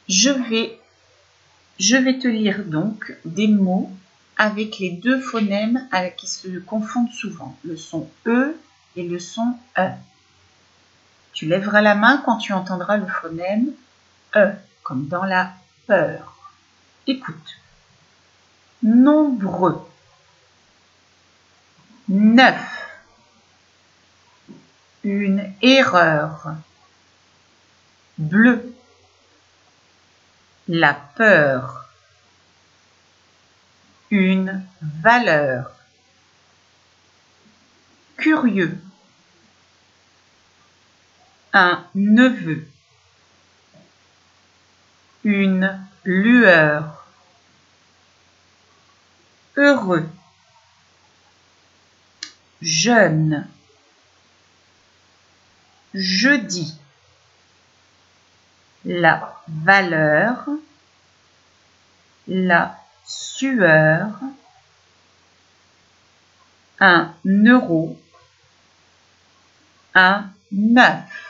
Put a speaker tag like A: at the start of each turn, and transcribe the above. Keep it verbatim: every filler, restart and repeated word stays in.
A: Je vais, je vais te lire donc des mots avec les deux phonèmes qui se confondent souvent, le son E et le son E. Tu lèveras la main quand tu entendras le phonème E, comme dans la peur. Écoute. Nombreux. Neuf. Une erreur. Bleu. La peur. Une valeur. Curieux. Un neveu. Une lueur. Heureux. Jeune. Jeudi. La valeur. La sueur. Un euro. Un neuf.